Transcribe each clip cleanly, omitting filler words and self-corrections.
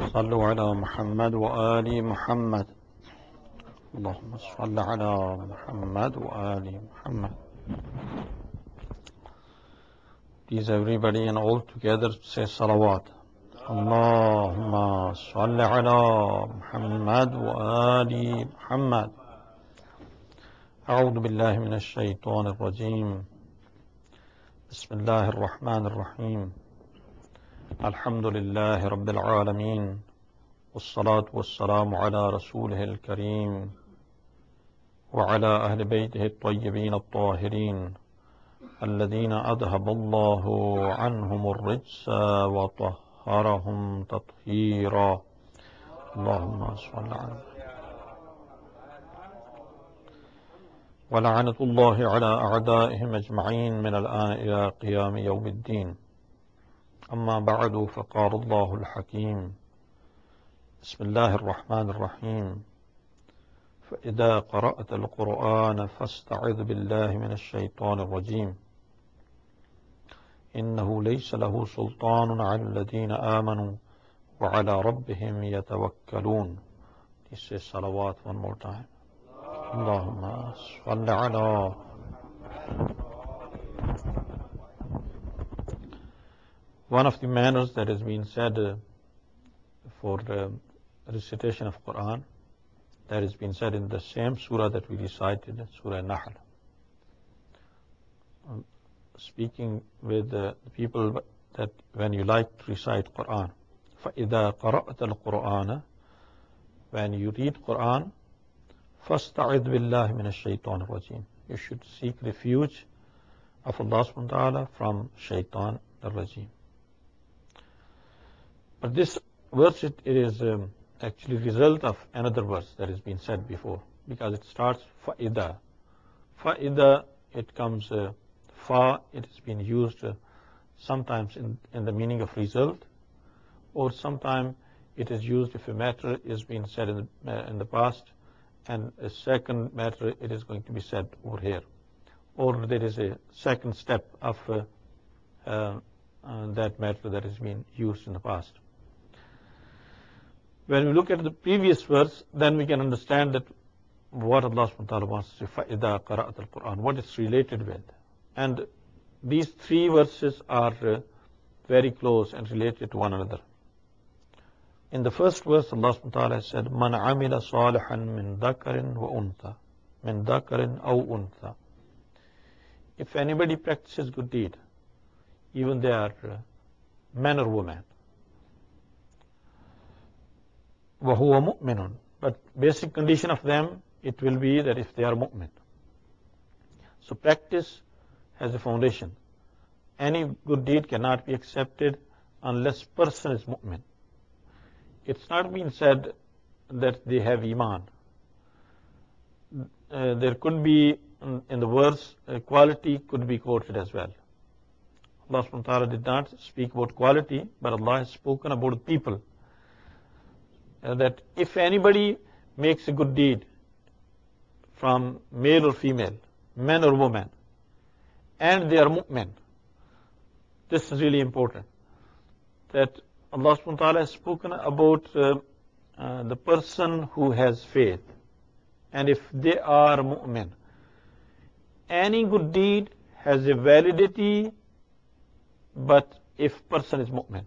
صلوا على محمد وآل محمد. اللهم صل على محمد وآل Muhammad. Please everybody and all together say salawat. Allahumma salli ala Muhammad wa ali Muhammad. أعوذ بالله من الشيطان الرجيم. بسم الله الرحمن الرحيم. الحمد لله رب العالمين، والصلاة والسلام على رسوله الكريم وعلى أهل بيته الطيبين الطاهرين الذين أذهب الله عنهم الرجس وطهرهم تطهيرا. اللهم صل على ولعنة الله على أعدائهم أجمعين من الآن إلى قيام يوم الدين. أما بعد، فقال الله الحكيم: بسم الله الرحمن الرحيم. فإذا قرأت القرآن فاستعذ بالله من الشيطان الرجيم. إنه ليس له سلطان على الذين آمنوا وعلى ربهم يتوكلون. This is salawat one more time. Allahumma salli ala. One of the manners that has been said for recitation of Quran, that has been said in the same surah that we recited, Surah Nahl. Speaking with the people that when you like to recite Quran, فَإِذَا قَرَأْتَ الْقُرْآنَ, when you read Quran, فَاسْتَعِذْ بِاللَّهِ مِنَ الشَّيْطَانِ الرَّجِيمِ, you should seek refuge of Allah subhanahu wa ta'ala from Shaitan al-Rajim. But this verse, it is actually result of another verse that has been said before, because it starts فَإِذَا. فَإِذَا, it comes fa, it has been used sometimes in the meaning of result, or sometimes it is used if a matter is being said in the past, and a second matter it is going to be said over here, or there is a second step of that matter that has been used in the past. When we look at the previous verse, then we can understand that what Allah subhanahu wa ta'ala wants to say, فَإِذَا قَرَأْتَ الْقُرْآنَ, what it's related with. And these three verses are very close and related to one another. In the first verse, Allah subhanahu wa ta'ala said, مَنْ عَمِلَ صَالِحًا مِنْ ذَكَرٍ وَأُنْثَى, مِنْ ذَكَرٍ أَوْ أُنْثَى. If anybody practices good deed, even they are man or woman, وَهُوَ مُؤْمِنٌ, but basic condition of them, it will be that if they are mu'min. So practice has a foundation. Any good deed cannot be accepted unless person is mu'min. It's not been said that they have iman. There could be, in the verse, quality could be quoted as well. Allah subhanahu wa ta'ala did not speak about quality, but Allah has spoken about people. That if anybody makes a good deed from male or female, man or woman, and they are mu'min, this is really important. That Allah subhanahu wa ta'ala has spoken about the person who has faith. And if they are mu'min, any good deed has a validity, but if person is mu'min.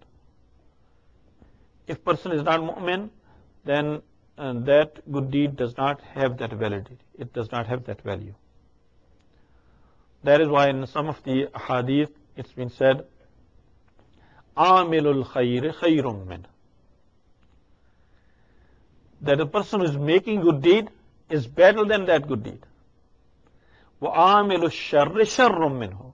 If person is not mu'min, then that good deed does not have that validity. It does not have that value. That is why in some of the hadith, it's been said, عَامِلُ الْخَيْرِ خَيْرٌ مِّنْهُ, that a person who is making good deed is better than that good deed. وَعَامِلُ الشَّرِّ شَرٌّ مِّنْهُ,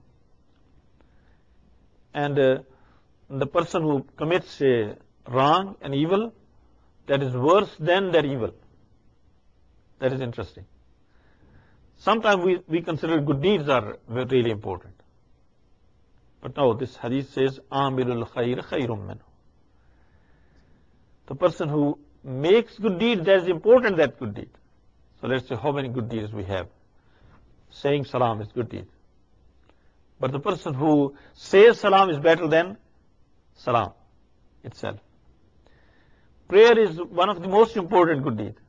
and the person who commits a wrong and evil, that is worse than that evil. That is interesting. Sometimes we consider good deeds are really important. But no, this hadith says, عَامِلُ الْخَيْرِ خَيْرٌ مِّنْهُ. The person who makes good deeds, that is important, that good deed. So let's say how many good deeds we have. Saying salam is good deed. But the person who says salam is better than salam itself. Prayer is one of the most important good deeds.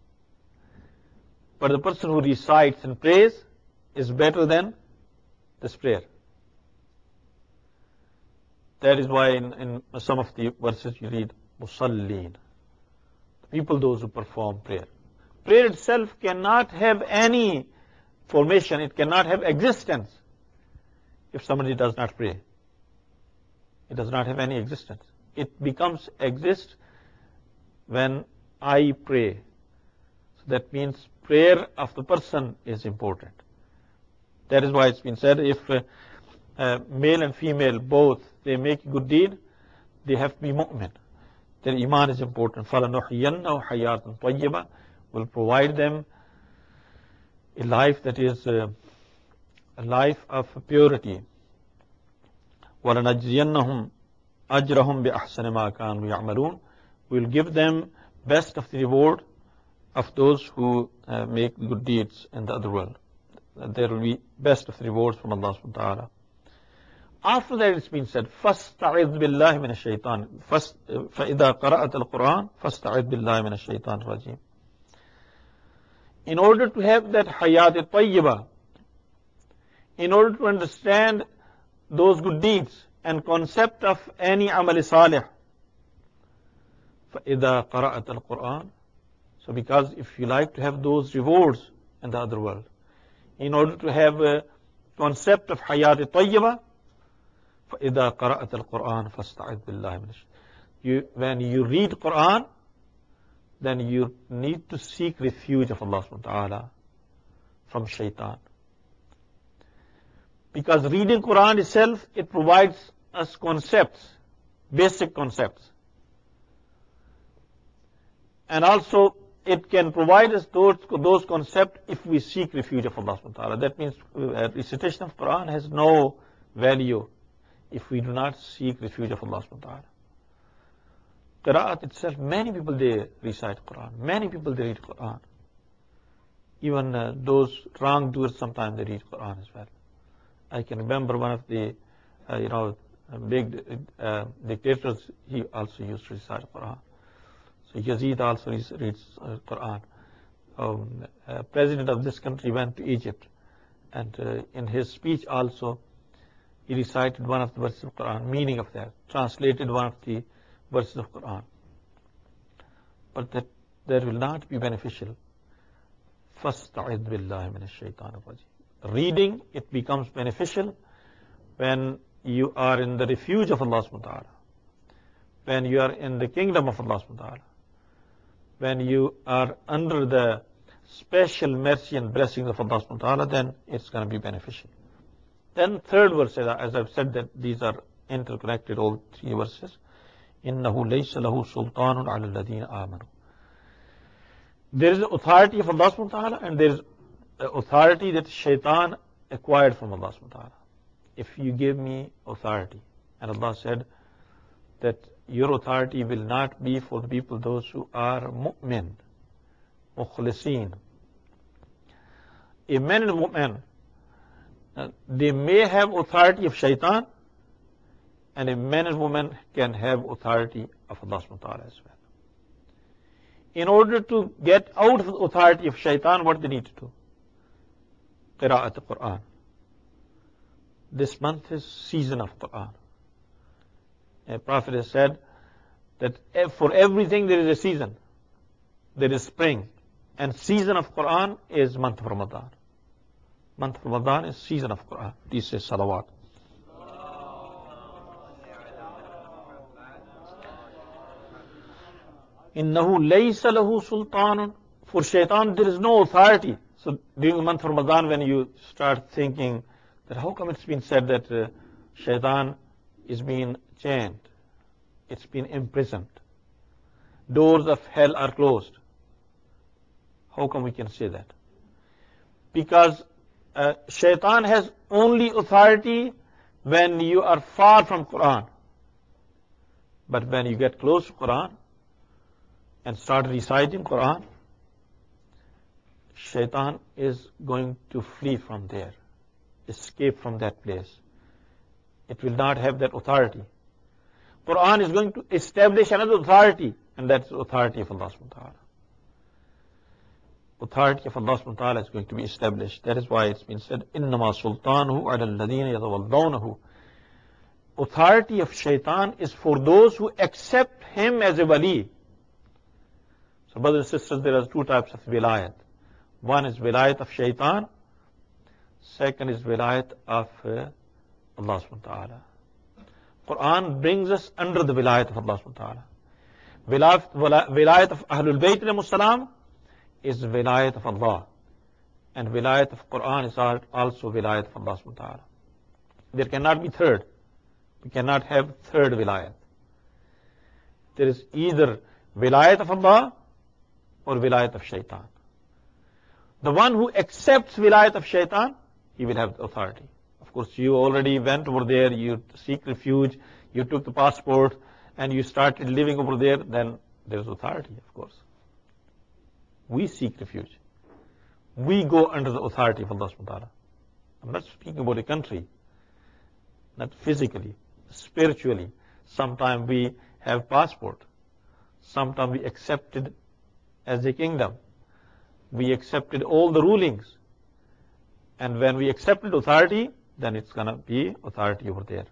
But the person who recites and prays is better than this prayer. That is why in some of the verses you read, Musallin. People, those who perform prayer. Prayer itself cannot have any formation, it cannot have existence if somebody does not pray. It does not have any existence. It becomes exist when I pray. So that means prayer of the person is important. That is why it's been said, if male and female both, they make a good deed, they have to be mu'min. Their iman is important. فَلَنُحْيَنَّهُ حَيَاةً طَيِّبَةً will provide them a life that is a life of purity. وَلَنَجْزِيَنَّهُمْ أَجْرَهُمْ بِأَحْسَنِ مَا كَانُوا يَعْمَلُونَ we will give them best of the reward of those who make good deeds in the other world. There will be best of the rewards from Allah subhanahu wa ta'ala. After that it's been said, فَاسْتَعِذْ بِاللَّهِ مِنَ الشَّيْطَانِ فَإِذَا قَرَأَتَ الْقُرْآنِ فَاسْتَعِذْ بِاللَّهِ مِنَ الشَّيْطَانِ الرَّجِيمِ In order to have that hayat tayyibah, in order to understand those good deeds and concept of any amal salih, فَإِذَا قَرَأَتَ الْقُرْآنِ so because if you like to have those rewards in the other world, in order to have a concept of hayat tayyibah, فَإِذَا قَرَأَتَ الْقُرْآنِ فَاسْتَعِذْ بِاللَّهِ مِنَ when you read Quran, then you need to seek refuge of Allah subhanahu wa ta'ala from shaitan. Because reading Quran itself, it provides us concepts, basic concepts. And also, it can provide us those concepts if we seek refuge of Allah subhanahu wa ta'ala. That means recitation of Quran has no value if we do not seek refuge of Allah subhanahu wa ta'ala. Qira'at itself, many people they recite Quran, many people they read Quran. Even those wrongdoers sometimes they read Quran as well. I can remember one of the big dictators, he also used to recite Quran. So Yazid also reads Quran. President of this country went to Egypt, and in his speech also he recited one of the verses of Quran, meaning of that, translated one of the verses of Quran. But that will not be beneficial. فَاسْتَعِذْ بِاللَّهِ مِنَ الشَّيْطَانِ الرَّجِيمِ Reading, it becomes beneficial when you are in the refuge of Allah subhanahu wa ta'ala, when you are in the kingdom of Allah subhanahu wa ta'ala, when you are under the special mercy and blessings of Allah subhanahu wa ta'ala, then it's going to be beneficial. Then third verse, as I've said that these are interconnected, all three verses. إِنَّهُ لَيْسَ لَهُ سُلْطَانٌ عَلَى الَّذِينَ آمَنُوا There is the authority of Allah subhanahu wa ta'ala, and there is authority that shaitan acquired from Allah subhanahu wa ta'ala. If you give me authority, and Allah said that your authority will not be for the people, those who are mu'min, mukhlisin. A man and a woman, they may have authority of shaitan, and a man and woman can have authority of Allah subhanahu wa ta'ala as well. In order to get out of the authority of shaitan, what they need to do? Qira'at al-Quran. This month is season of Quran. A prophet has said that for everything there is a season. There is spring. And season of Quran is month of Ramadan. Month of Ramadan is season of Quran. Please say salawat. إِنَّهُ لَيْسَ لَهُ سُلْطَانٌ For shaitan there is no authority. So during the month of Ramadan, when you start thinking that how come it's been said that shaitan is being chained, it's been imprisoned, doors of hell are closed. How come we can say that? Because shaitan has only authority when you are far from Quran. But when you get close to Quran and start reciting Quran, shaitan is going to flee from there, escape from that place. It will not have that authority. Quran is going to establish another authority, And that's the authority of Allah subhanahu wa ta'ala. Authority of Allah subhanahu wa ta'ala is going to be established. That is why it's been said, إِنَّمَا سُلْطَانُهُ عَلَى الَّذِينَ يَتَوَلَّوْنَهُ. Authority of shaitan is for those who accept him as a wali. So brothers and sisters, there are two types of wilayat. One is wilayat of shaitan. Second is wilayat of Allah subhanahu wa ta'ala. Quran brings us under the wilayat of Allah subhanahu wa ta'ala. Wilayat of Ahlul Bayt alayhimus salam is wilayat of Allah. And wilayat of Quran is also wilayat of Allah subhanahu wa ta'ala. There cannot be third. We cannot have third wilayat. There is either wilayat of Allah or wilayat of shaitan. The one who accepts wilayat of shaitan, he will have authority. Of course, you already went over there, you seek refuge, you took the passport, and you started living over there, then there is authority, of course. We seek refuge. We go under the authority of Allah subhanahu wa ta'ala. I'm not speaking about a country, not physically, spiritually. Sometimes we have passport. Sometimes we accepted as a kingdom. We accepted all the rulings. And when we accepted authority, then it's going to be authority over there.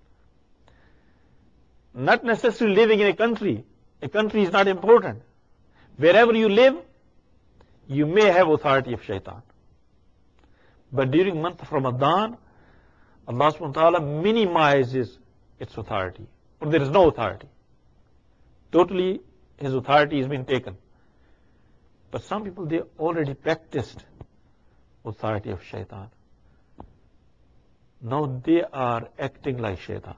Not necessarily living in a country. A country is not important. Wherever you live, you may have authority of shaitan. But during month of Ramadan, Allah subhanahu wa ta'ala minimizes its authority. Or there is no authority. Totally, his authority has been taken. But some people, they already practiced authority of shaitan. Now they are acting like shaitan.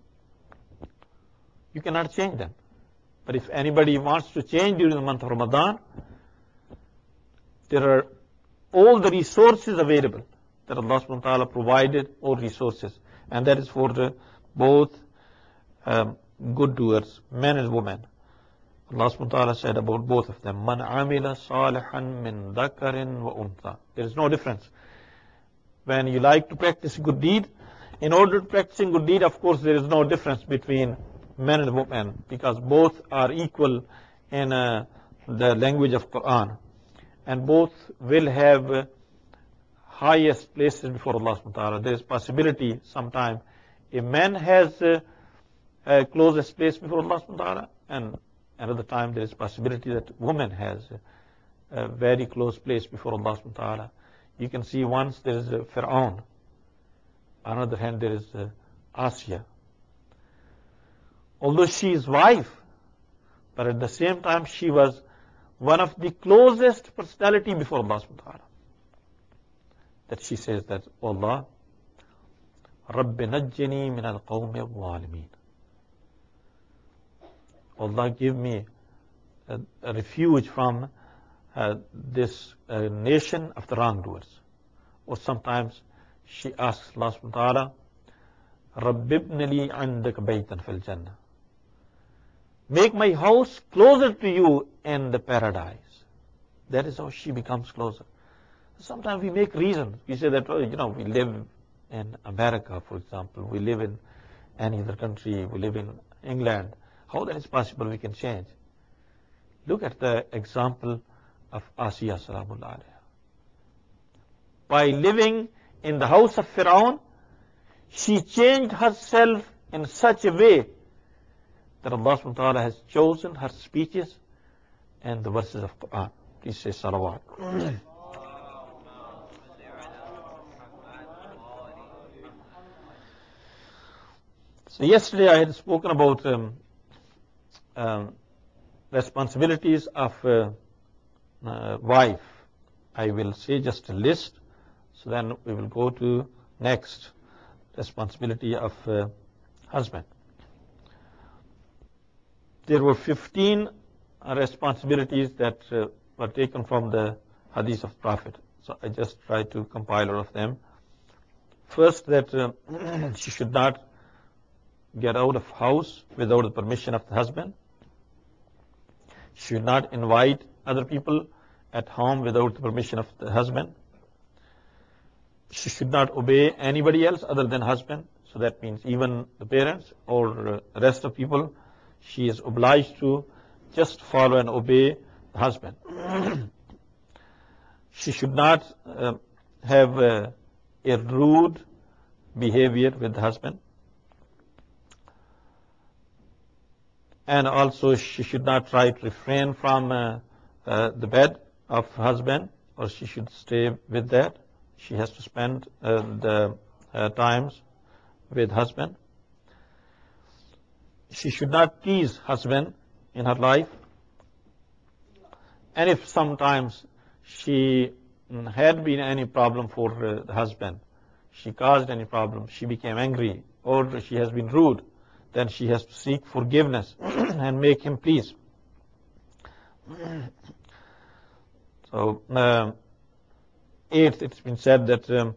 You cannot change them. But if anybody wants to change during the month of Ramadan, there are all the resources available that Allah subhanahu wa ta'ala provided, all resources. And that is for the both good doers, men and women. Allah subhanahu wa ta'ala said about both of them, Man amila salihan min dhakarin wa untha. There is no difference. When you like to practice good deed, in order to practice good deed, of course, there is no difference between men and women, because both are equal in the language of Quran. And both will have highest places before Allah subhanahu wa ta'ala. There is possibility sometime a man has a closest place before Allah subhanahu wa ta'ala, and another time there is possibility that woman has a very close place before Allah subhanahu wa ta'ala. You can see once there is a Fir'aun. On the other hand, there is Asya. Although she is wife, but at the same time she was one of the closest personality before Allah subhanahu wa ta'ala. That she says that, Allah, Rabbi najjini min al-qawmi al-zalimin. Allah, give me a refuge from this nation of the wrongdoers. Or sometimes she asks Allah subhanahu wa ta'ala, Rabbi ibn li indaka baytan fil jannah. Make my house closer to you in the paradise. That is how she becomes closer. Sometimes we make reasons. We say that, we live in America, for example. We live in any other country. We live in England. How that is possible we can change? Look at the example of Asiya salamullah alayha. By living in the house of Fir'aun, she changed herself in such a way that Allah subhanahu wa ta'ala has chosen her speeches and the verses of Quran. Please say salawat. So yesterday I had spoken about responsibilities of wife. I will say just a list, so then we will go to next responsibility of husband. There were 15 responsibilities that were taken from the hadith of Prophet. So I just tried to compile all of them. First, that she should not get out of house without the permission of the husband. She should not invite other people at home without the permission of the husband. She should not obey anybody else other than husband. So that means even the parents or the rest of people, she is obliged to just follow and obey the husband. She should not have a rude behavior with the husband. And also she should not try to refrain from the bed of husband, or she should stay with that. She has to spend the times with husband. She should not tease husband in her life. And if sometimes she had been any problem for the husband, she caused any problem, she became angry, or she has been rude, then she has to seek forgiveness and make him please. So, eighth, it's been said that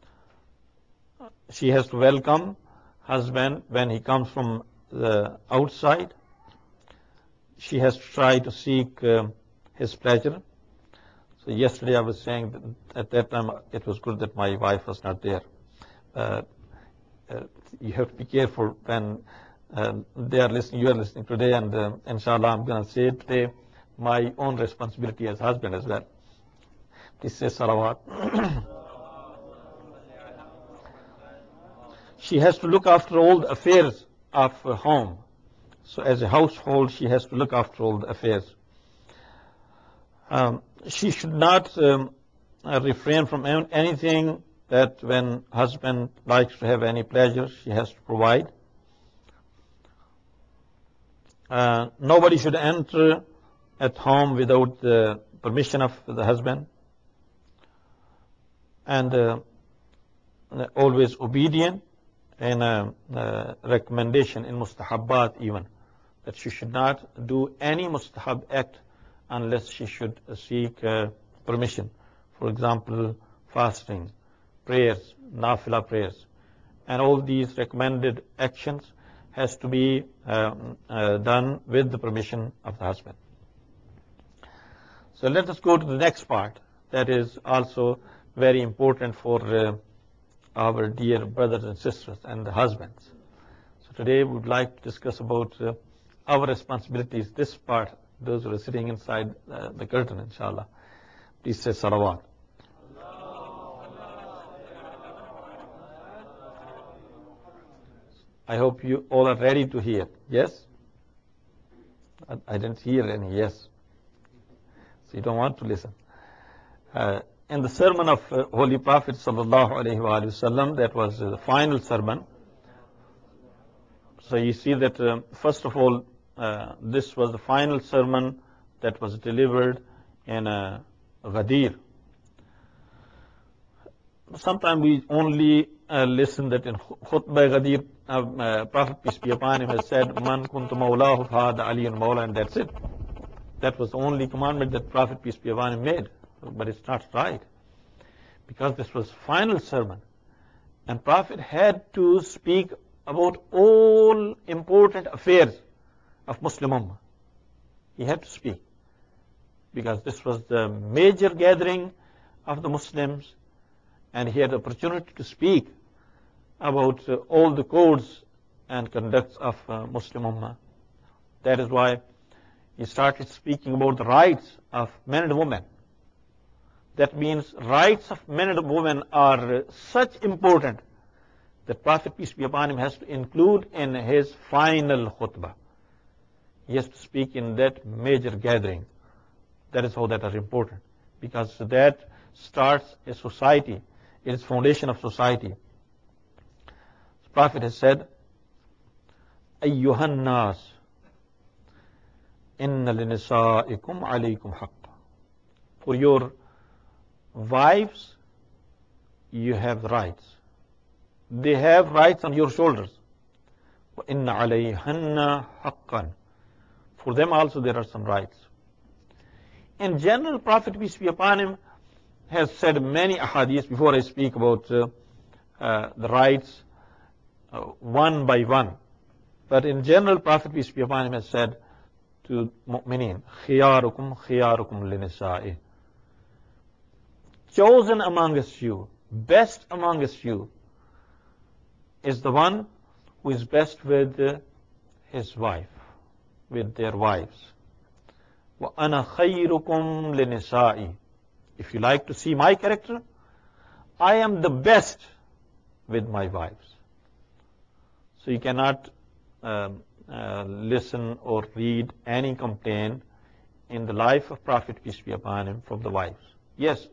she has to welcome husband when he comes from the outside. She has to try to seek his pleasure. So yesterday I was saying that at that time it was good that my wife was not there. You have to be careful when they are listening, you are listening today, and inshallah I'm going to say today my own responsibility as husband as well. Please say salawat. She has to look after all the affairs of her home. So as a household, she has to look after all the affairs. She should not refrain from anything that when husband likes to have any pleasure, she has to provide. Nobody should enter at home without the permission of the husband. And always obedient, and recommendation in mustahabbat even, that she should not do any mustahab act unless she should seek permission. For example, fasting, prayers, nafila prayers, and all these recommended actions has to be done with the permission of the husband. So let us go to the next part that is also very important for our dear brothers and sisters and the husbands. So today we would like to discuss about our responsibilities, this part, those who are sitting inside the curtain, inshallah. Please say salawat. I hope you all are ready to hear. Yes? I didn't hear any yes. So you don't want to listen. In the sermon of Holy Prophet sallallahu alaihi wasallam, that was the final sermon. So you see that first of all, this was the final sermon that was delivered in Ghadir. Sometimes we only listen that in Khutbah Ghadir, Prophet peace be upon him has said, "Man kuntu mawlahu fahada aliyun mawla," and that's it. That was the only commandment that Prophet peace be upon him made. But it's not right, because this was final sermon, and Prophet had to speak about all important affairs of Muslim Ummah. He had to speak, because this was the major gathering of the Muslims, and he had the opportunity to speak about all the codes and conducts of Muslim Ummah. That is why he started speaking about the rights of men and women. That means rights of men and women are such important that Prophet peace be upon him has to include in his final khutbah. He has to speak in that major gathering. That is how that is important, because that starts a society. It is foundation of society. The Prophet has said, "Ayyuhan nas, inna linisaikum alaykum haqqa." For your wives, you have rights. They have rights on your shoulders. وَإِنَّ عَلَيْهَنَّ حَقًّا. For them also there are some rights. In general, Prophet peace be upon him has said many ahadith. Before I speak about the rights one by one, but in general, Prophet peace be upon him has said to mu'mineen, خِيَارُكُمْ خِيَارُكُمْ لِنِسَائِهِ. Chosen amongst you, best amongst you, is the one who is best with his wife, with their wives. وَأَنَا خَيْرُكُمْ لِنِسَائِي. If you like to see my character, I am the best with my wives. So you cannot listen or read any complaint in the life of Prophet, peace be upon him, from the wives. Yes,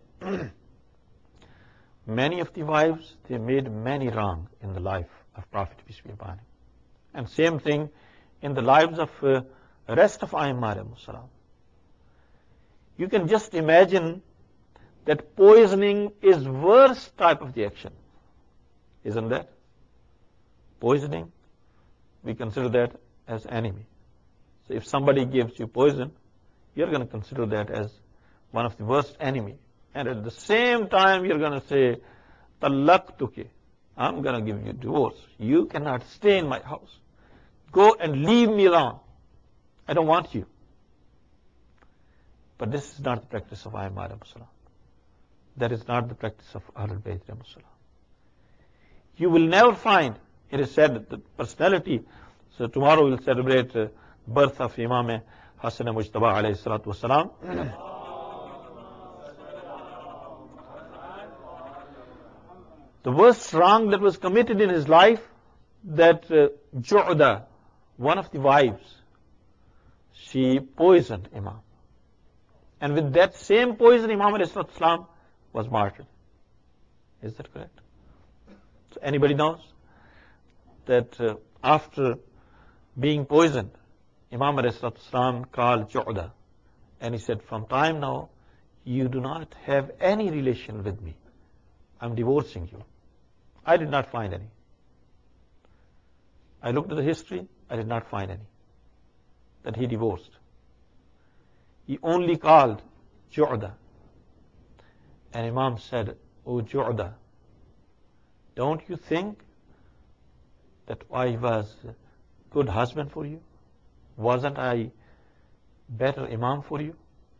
many of the wives, they made many wrong in the life of Prophet, peace be upon him. And same thing in the lives of rest of A'immah alayhimus salam. You can just imagine that poisoning is worst type of the action, isn't that? Poisoning, we consider that as enemy. So if somebody gives you poison, you're going to consider that as one of the worst enemy. And at the same time, you're going to say, Talaqtuki, I'm going to give you divorce. You cannot stay in my house. Go and leave me alone. I don't want you. But this is not the practice of A'immah alayhimus salam. That is not the practice of Ahlul Bayt alayhimus salam. You will never find, it is said that the personality, so tomorrow we'll celebrate the birth of Imam Hassan Mujtaba alayhi salatu wasalam. The worst wrong that was committed in his life, that Ju'da, one of the wives, she poisoned Imam. And with that same poison, Imam alayhi salatu wasalam was martyred. Is that correct? So anybody knows that after being poisoned, Imam alayhi salatu wasalam called Ju'da, and he said, from time now, you do not have any relation with me. I'm divorcing you. I did not find any. I looked at the history, I did not find any that he divorced. He only called Ju'da. And Imam said, O Ju'da, don't you think that I was a good husband for you? Wasn't I better Imam for you?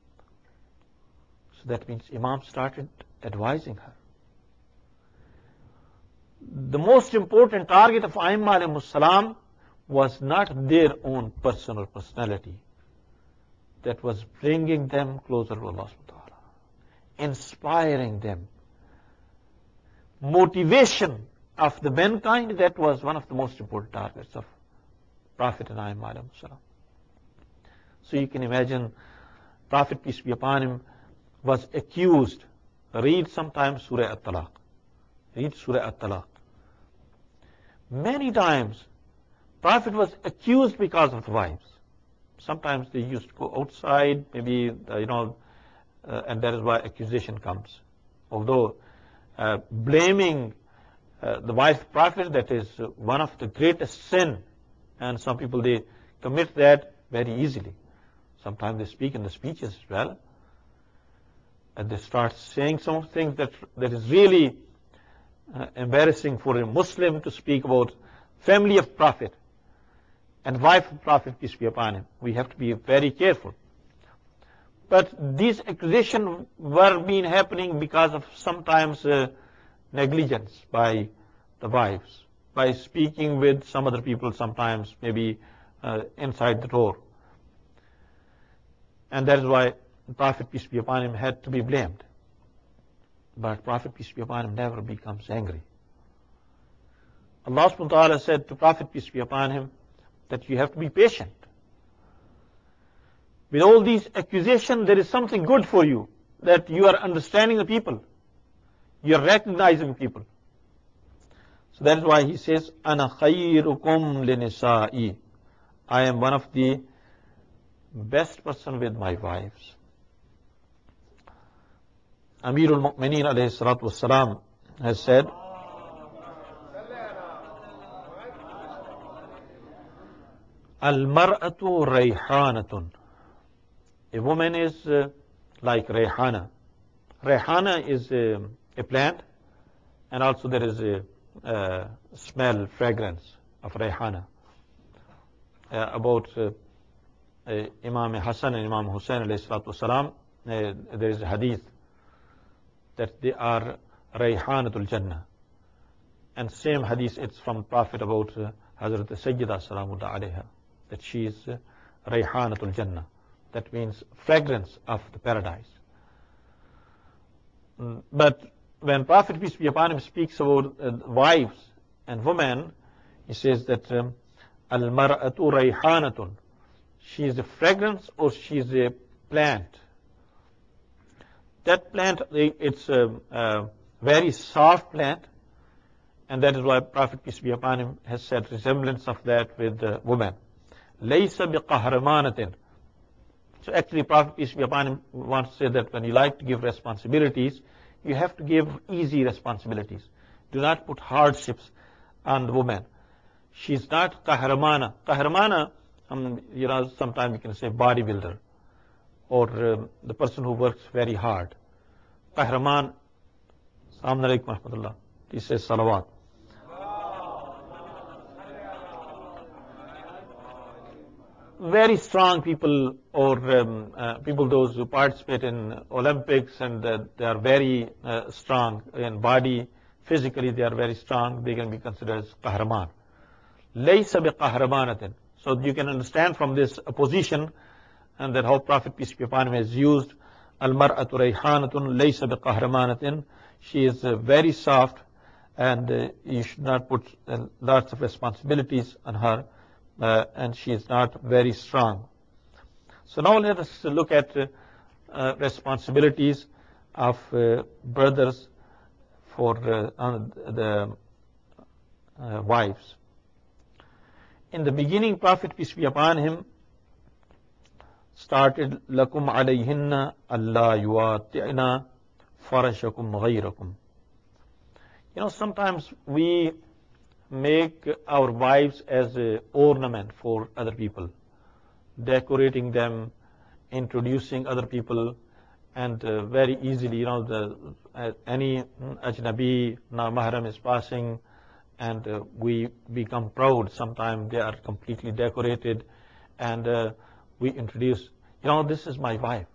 So that means Imam started advising her. The most important target of A'immah alayhimus salam was not their own personal personality. That was bringing them closer to Allah subhanahu wa ta'ala, inspiring them. Motivation of the mankind, that was one of the most important targets of Prophet and A'immah alayhimus salam. So you can imagine, Prophet, peace be upon him, was accused. Read sometimes Surah At-Talaq. Read Surah At-Talaq. Many times, Prophet was accused because of the wives. Sometimes they used to go outside, maybe, and that is why accusation comes. Although blaming the wife of Prophet, that is one of the greatest sin, and some people, they commit that very easily. Sometimes they speak in the speeches as well, and they start saying some things that is really embarrassing for a Muslim to speak about family of Prophet and wife of Prophet, peace be upon him. We have to be very careful. But these accusations were being happening because of sometimes negligence by the wives, by speaking with some other people sometimes, maybe inside the door. And that is why the Prophet, peace be upon him, had to be blamed. But Prophet, peace be upon him, never becomes angry. Allah subhanahu wa ta'ala said to Prophet, peace be upon him, that you have to be patient. With all these accusations, there is something good for you, that you are understanding the people. You are recognizing people. So that is why he says, Ana khayrukum linisa'i. I am one of the best person with my wives. Amirul Mu'mineen alayhi salatu wassalam has said, Al-mar'atu rayhanatun. A woman is like rayhana. Rayhana is a plant, and also there is a smell, fragrance of rayhana. About Imam Hassan and Imam Hussain alayhi salatu wasalam, there is a hadith that they are rayhanatul jannah. And same hadith, it's from Prophet about Hazrat Sayyida Salamullah alayha, that she is rayhanatul jannah. That means fragrance of the paradise. But when Prophet, peace be upon him, speaks about wives and women, he says that al-mar'atu rayhanatun. She is a fragrance or she is a plant. That plant, it's a very soft plant, and that is why Prophet, peace be upon him, has said resemblance of that with women. Laysa biqahramanatin. So actually, Prophet, peace be upon him, wants to say that when you like to give responsibilities, you have to give easy responsibilities. Do not put hardships on the woman. She's not kahramana. Kahramana, sometimes you can say bodybuilder, or the person who works very hard. Kahraman, Assalamu alaikum wa rahmatullah. He says salawat. Very strong people, or people those who participate in Olympics, and they are very strong in body, physically they are very strong, they can be considered as kahraman. Laysa biqahramanatin. So you can understand from this opposition, and that how Prophet, peace be upon him, has used al-mar'atu rayhanatun laysa biqahramanatin. She is very soft, and you should not put lots of responsibilities on her. And she is not very strong. So now let us look at responsibilities of brothers for the wives. In the beginning, Prophet, peace be upon him, started lakum alayhinna alla yuati'na farashakum ghayrakum. Sometimes we make our wives as an ornament for other people, decorating them, introducing other people, and very easily, any ajnabi, mahram is passing, and we become proud. Sometimes they are completely decorated, and we introduce, this is my wife.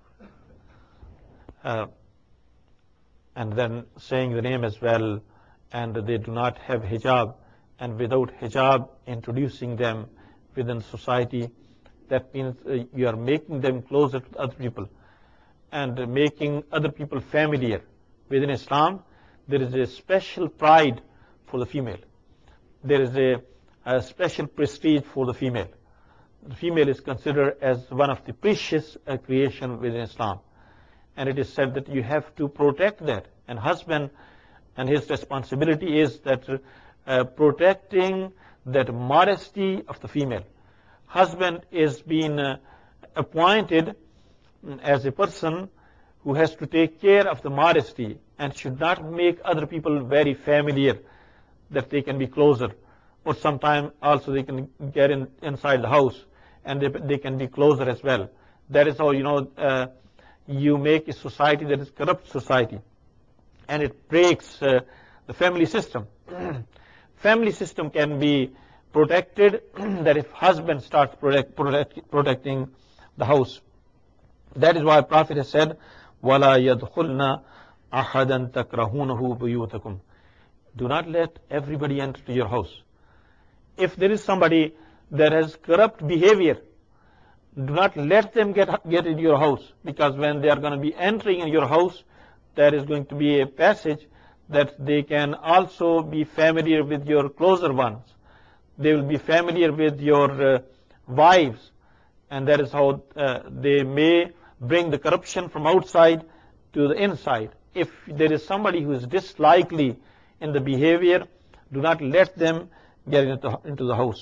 And then saying the name as well, and they do not have hijab. And without hijab, introducing them within society, that means you are making them closer to other people and making other people familiar. Within Islam, there is a special pride for the female. There is a special prestige for the female. The female is considered as one of the precious creation within Islam. And it is said that you have to protect that. And husband, and his responsibility is that protecting that modesty of the female. Husband is being appointed as a person who has to take care of the modesty and should not make other people very familiar, that they can be closer. Or sometimes also they can get inside the house and they can be closer as well. That is how, you make a society that is corrupt society. And it breaks the family system. Family system can be protected that if husband starts protecting the house. That is why Prophet has said, وَلَا يَدْخُلْنَا أَحَدًا تَكْرَهُونَهُ بُيُوتَكُمْ. Do not let everybody enter to your house. If there is somebody that has corrupt behavior, do not let them get into your house, because when they are going to be entering in your house, there is going to be a passage that they can also be familiar with your closer ones. They will be familiar with your wives, and that is how they may bring the corruption from outside to the inside. If there is somebody who is dislikely in the behavior, do not let them get into the house.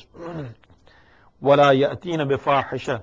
وَلَا يَأْتِينَ بِفَاحِشَةٍ.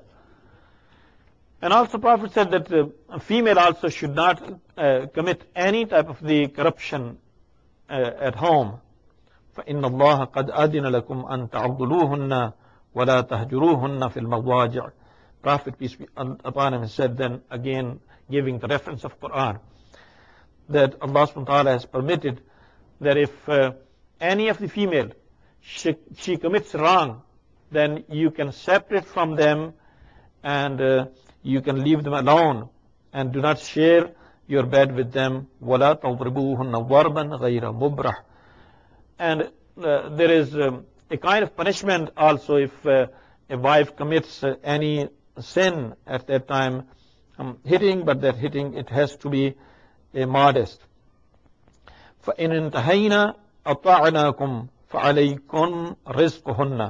And also Prophet said that a female also should not commit any type of the corruption at home. فَإِنَّ اللَّهَ قَدْ أَذِنَ لَكُمْ أَن تَعْضُلُوهُنَّ وَلَا تَهْجُرُوهُنَّ فِي الْمَضَاجِعِ. Prophet, peace be upon him, said then again, giving the reference of Quran, that Allah subhanahu wa ta'ala has permitted that if any of the female, she commits wrong, then you can separate from them and you can leave them alone and do not share your bed with them. وَلَا تَضْرِبُوهُنَّ ضَرْبًا غَيْرَ مُبْرَحٍ. And there is a kind of punishment also if a wife commits any sin at that time, hitting, but that hitting, it has to be modest. فَإِنْ انْتَهَيْنَا أَطَعْنَاكُمْ فَعَلَيْكُمْ رِزْقُهُنَّ.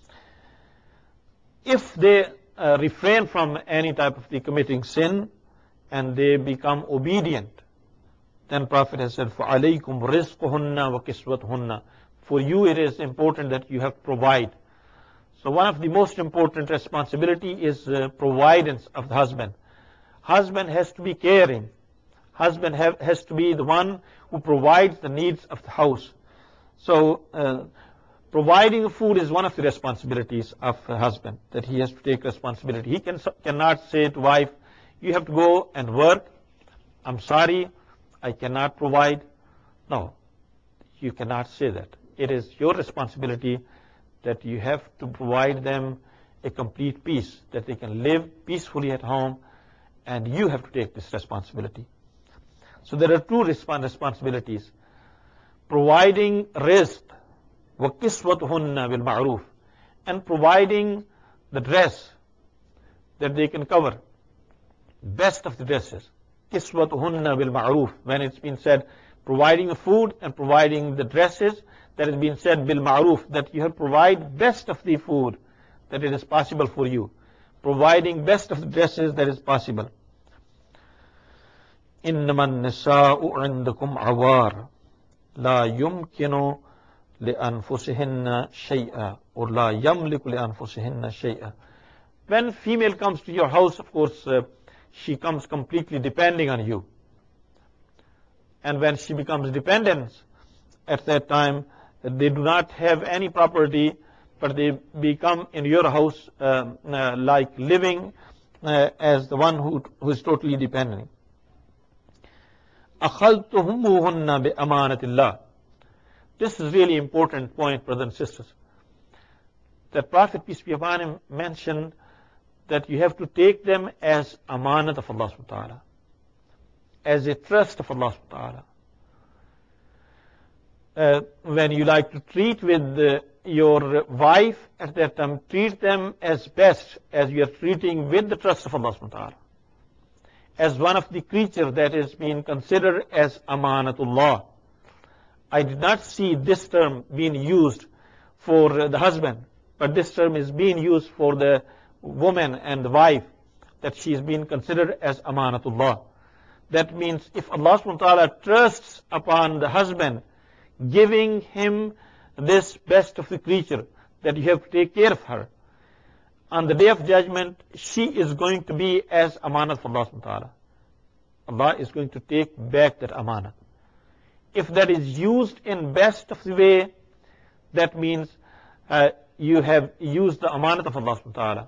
If they refrain from any type of the committing sin and they become obedient, then Prophet has said, فَعَلَيْكُمْ رِزْقُهُنَّ وَكِسْوَتُهُنَّ. For you it is important that you have to provide. So one of the most important responsibility is providence of the husband. Husband has to be caring. Husband has to be the one who provides the needs of the house. So providing food is one of the responsibilities of a husband, that he has to take responsibility. He cannot say to wife, you have to go and work. I'm sorry, I cannot provide. No, you cannot say that. It is your responsibility that you have to provide them a complete peace, that they can live peacefully at home, and you have to take this responsibility. So there are two responsibilities: providing rizq, وَكِسْوَتُهُنَّ بِالْمَعْرُوفِ, and providing the dress that they can cover, best of the dresses. كِسْوَتُهُنَّ بِالْمَعْرُوفِ. When it's been said providing the food and providing the dresses, that has been said bil-ma'ruf, that you have to provide best of the food, that it is possible for you. Providing best of the dresses, that is possible. إِنَّمَا النِّسَاءُ عِنْدَكُمْ عَوَارٌ لَا يُمْكِنُ لِأَنفُسِهِنَّ شَيْئًا or لَا يَمْلِكُ لِأَنفُسِهِنَّ شَيْئًا. When female comes to your house, of course, she comes completely depending on you. And when she becomes dependent, at that time, they do not have any property, but they become in your house like living as the one who is totally dependent. أَخَذْتُهُمُّهُنَّ بِأَمَانَةِ اللَّهِ. This is really important point, brothers and sisters. That Prophet, peace be upon him, mentioned that you have to take them as amanat of Allah subhanahu wa ta'ala, as a trust of Allah subhanahu wa ta'ala. When you like to treat with your wife, at that time, treat them as best as you are treating with the trust of Allah subhanahu wa ta'ala, as one of the creatures that is being considered as amanatullah. I did not see this term being used for the husband, but this term is being used for the woman and the wife, that she is being considered as amanatullah. That means if Allah subhanahu wa ta'ala trusts upon the husband, giving him this best of the creature, that you have to take care of her, on the day of judgment, she is going to be as amanat for Allah subhanahu wa ta'ala. Allah is going to take back that amanat. If that is used in best of the way, that means you have used the amanat of Allah subhanahu wa ta'ala,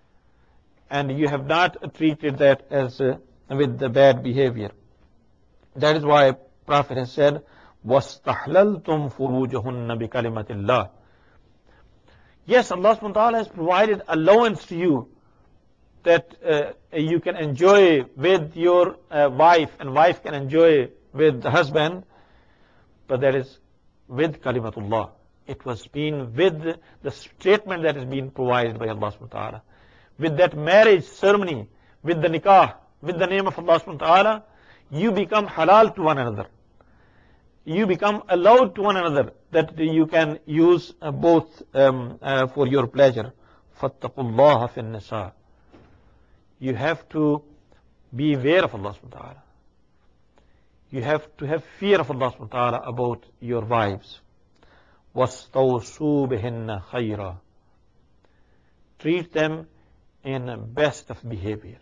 and you have not treated that as with the bad behavior. That is why Prophet has said, وَاسْتَحْلَلْتُمْ فُرُوجَهُنَّ بِكَلِمَةِ اللَّهِ. Yes, Allah subhanahu wa ta'ala has provided allowance to you, that you can enjoy with your wife, and wife can enjoy with the husband, but that is with kalimatullah. It was been with the statement that is being provided by Allah subhanahu wa ta'ala. With that marriage ceremony, with the nikah, with the name of Allah subhanahu wa ta'ala, you become halal to one another. You become allowed to one another, that you can use both for your pleasure. فَاتَّقُوا اللَّهَ فِي النِّسَاءِ. You have to be aware of Allah subhanahu wa ta'ala. You have to have fear of Allah subhanahu wa ta'ala about your wives. وَاسْتَوْصُوا بِهِنَّ خَيْرًا. Treat them in best of behavior.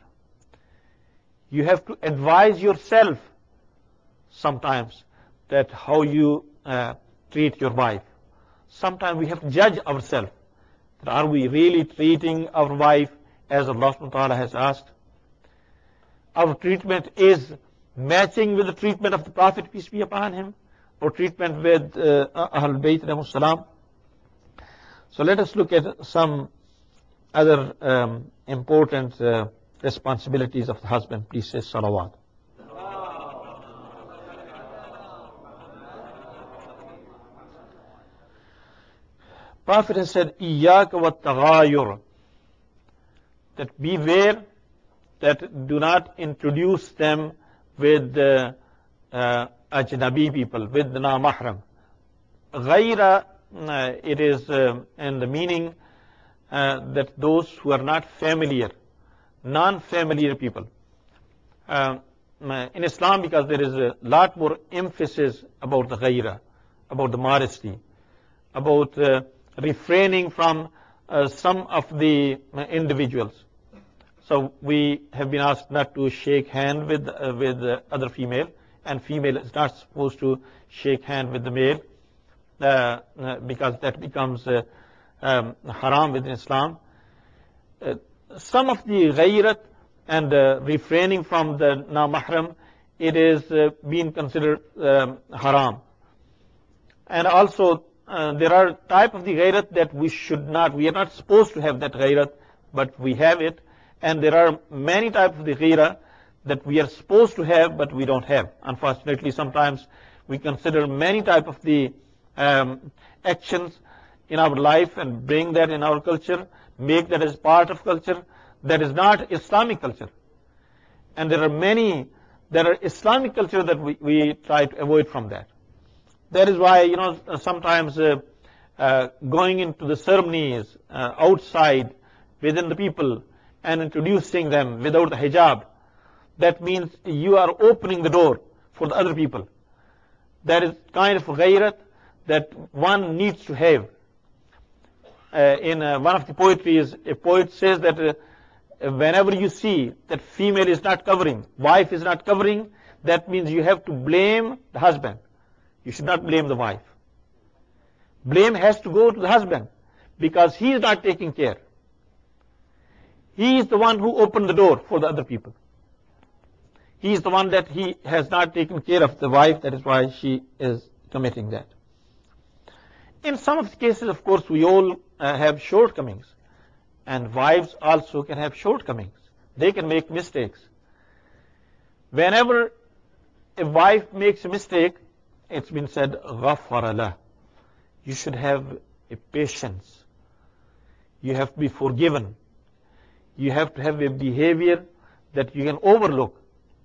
You have to advise yourself sometimes that how you treat your wife. Sometimes we have to judge ourselves, that are we really treating our wife as Allah subhanahu wa ta'ala has asked? Our treatment is matching with the treatment of the Prophet, peace be upon him, or treatment with Ahlul Bayt alayhimus salam. So let us look at some other important responsibilities of the husband. Please say salawat. Prophet has said, إِيَّاكَ وَالتَّغَايُرُ, that beware that do not introduce them with ajnabi people, with the na-mahram. Ghaira, it is in the meaning that those who are not familiar, non-familiar people. In Islam, because there is a lot more emphasis about the ghaira, about the modesty, about refraining from some of the individuals. So we have been asked not to shake hand with other female, and female is not supposed to shake hand with the male, because that becomes haram within Islam. Some of the ghayrat and refraining from the na-mahram, it is being considered haram. And also there are type of the ghayrat that we are not supposed to have that ghayrat, but we have it. And there are many types of the ghayra that we are supposed to have, but we don't have. Unfortunately, sometimes we consider many types of the actions in our life and bring that in our culture, make that as part of culture. That is not Islamic culture. And there are Islamic culture that we try to avoid from that. That is why, sometimes going into the ceremonies outside within the people and introducing them without the hijab, that means you are opening the door for the other people. That is kind of ghayrat that one needs to have. In one of the poetries, a poet says that whenever you see that female is not covering, wife is not covering, that means you have to blame the husband. You should not blame the wife. Blame has to go to the husband because he is not taking care. He is the one who opened the door for the other people. He is the one that he has not taken care of the wife, that is why she is committing that. In some of the cases, of course, we all have shortcomings. And wives also can have shortcomings. They can make mistakes. Whenever a wife makes a mistake, it's been said, غَفَرَ لَهُ. You should have a patience. You have to be forgiven. You have to have a behavior that you can overlook.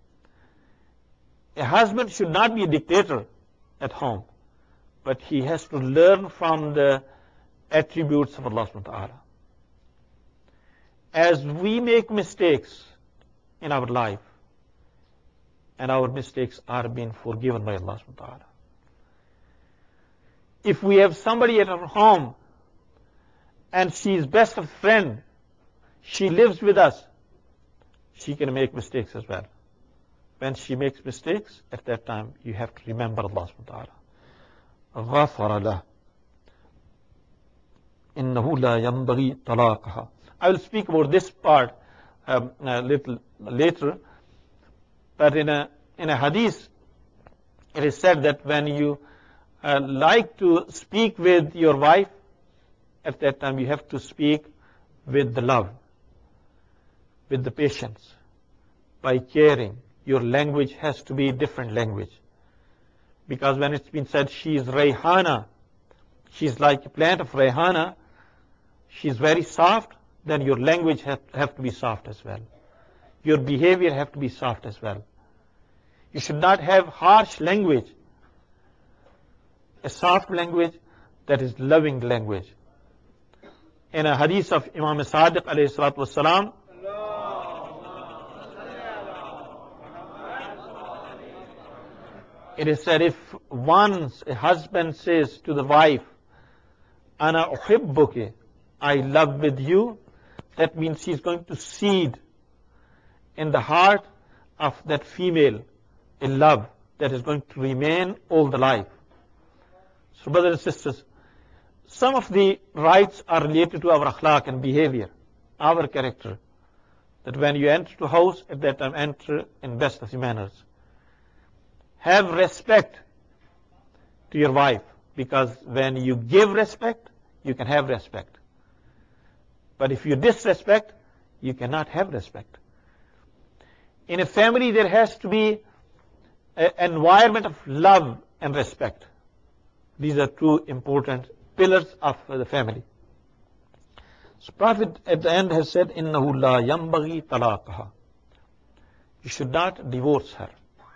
A husband should not be a dictator at home, but he has to learn from the attributes of Allah subhanahu wa ta'ala. As we make mistakes in our life, and our mistakes are being forgiven by Allah subhanahu wa ta'ala. If we have somebody at our home, and she is best of friend, she lives with us, she can make mistakes as well. When she makes mistakes, at that time, you have to remember Allah subhanahu wa ta'ala. غَفَرَ لَهُ إِنَّهُ لَا يَنْبَغِي طَلَاقَهَا. I will speak about this part a little later, but in a hadith, it is said that when you like to speak with your wife, at that time you have to speak with the love, with the patience, by caring. Your language has to be different language. Because when it's been said she is Rayhana, she's like a plant of Rayhana, she's very soft, then your language have to be soft as well. Your behavior have to be soft as well. You should not have harsh language. A soft language that is loving language. In a hadith of Imam Sadiq alayhi salatu wasalam, it is said, if once a husband says to the wife, Ana uhibbuki, I love with you, that means she's going to seed in the heart of that female a love that is going to remain all the life. So brothers and sisters, some of the rights are related to our akhlaq and behavior, our character. That when you enter to a house, at that time enter in best of the manners. Have respect to your wife, because when you give respect, you can have respect. But if you disrespect, you cannot have respect. In a family, there has to be an environment of love and respect. These are two important pillars of the family. So Prophet at the end has said, إِنَّهُ لَا يَنْبَغِي طَلَاقَهَا. You should not divorce her.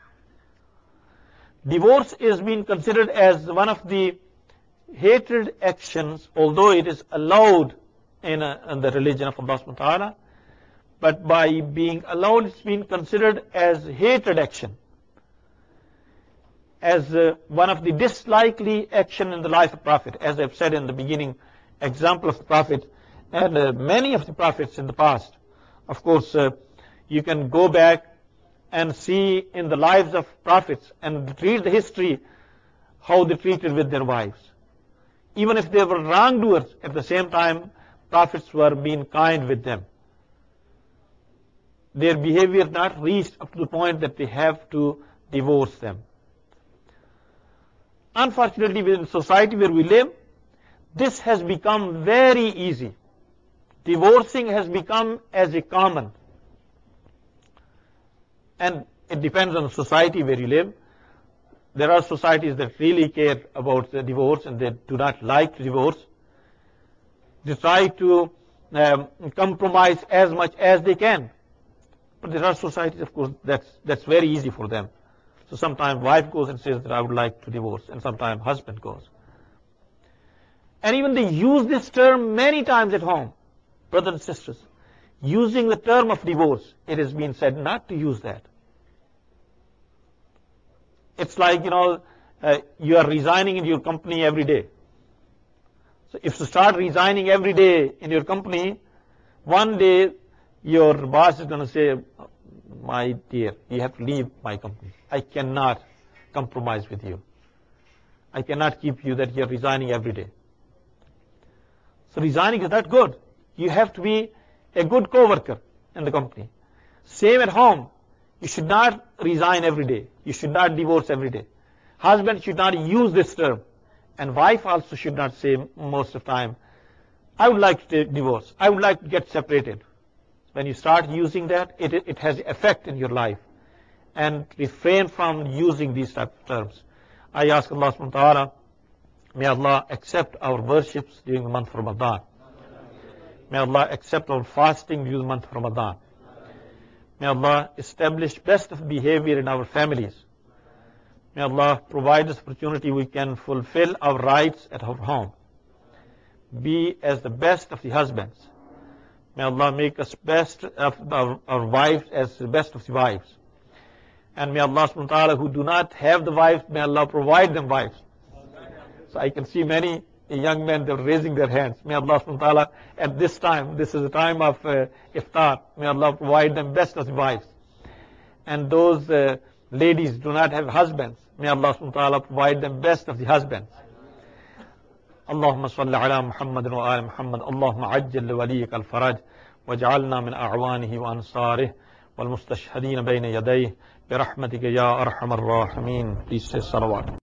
Divorce is being considered as one of the hated actions, although it is allowed in the religion of Allah subhanahu wa ta'ala, but by being allowed, it's been considered as hated action, as one of the dislikely action in the life of Prophet. As I've said in the beginning, example of the Prophet and many of the prophets in the past. Of course, you can go back and see in the lives of prophets and read the history how they treated with their wives. Even if they were wrongdoers, at the same time, prophets were being kind with them. Their behavior not reached up to the point that they have to divorce them. Unfortunately, within the society where we live, this has become very easy. Divorcing has become as a common. And it depends on the society where you live. There are societies that really care about the divorce and they do not like divorce. They try to compromise as much as they can. But there are societies, of course, that's very easy for them. So sometimes wife goes and says that I would like to divorce, and sometimes husband goes. And even they use this term many times at home, brothers and sisters. Using the term of divorce, it has been said not to use that. It's like, you are resigning in your company every day. So if you start resigning every day in your company, one day your boss is going to say, my dear, you have to leave my company. I cannot compromise with you. I cannot keep you that you are resigning every day. So resigning is not good. You have to be a good co-worker in the company. Same at home. You should not resign every day. You should not divorce every day. Husband should not use this term. And wife also should not say most of the time, I would like to divorce. I would like to get separated. When you start using that, it has effect in your life. And refrain from using these type of terms. I ask Allah subhanahu wa ta'ala, may Allah accept our worships during the month of Ramadan. May Allah accept our fasting during the month of Ramadan. May Allah establish best of behavior in our families. May Allah provide us opportunity we can fulfill our rights at our home. Be as the best of the husbands. May Allah make us best of our wives as the best of the wives. And may Allah subhanahu wa ta'ala who do not have the wives, may Allah provide them wives. So I can see many young men, they're raising their hands. May Allah subhanahu wa ta'ala at this time, this is a time of iftar, may Allah provide them best of the wives. And those ladies do not have husbands, may Allah subhanahu wa ta'ala provide them best of the husbands. اللهم صل على محمد وآل محمد اللهم عجل لوليك الفرج واجعلنا من أعوانه وأنصاره والمستشهدين بين يديه برحمتك يا أرحم الراحمين. Please say salawat.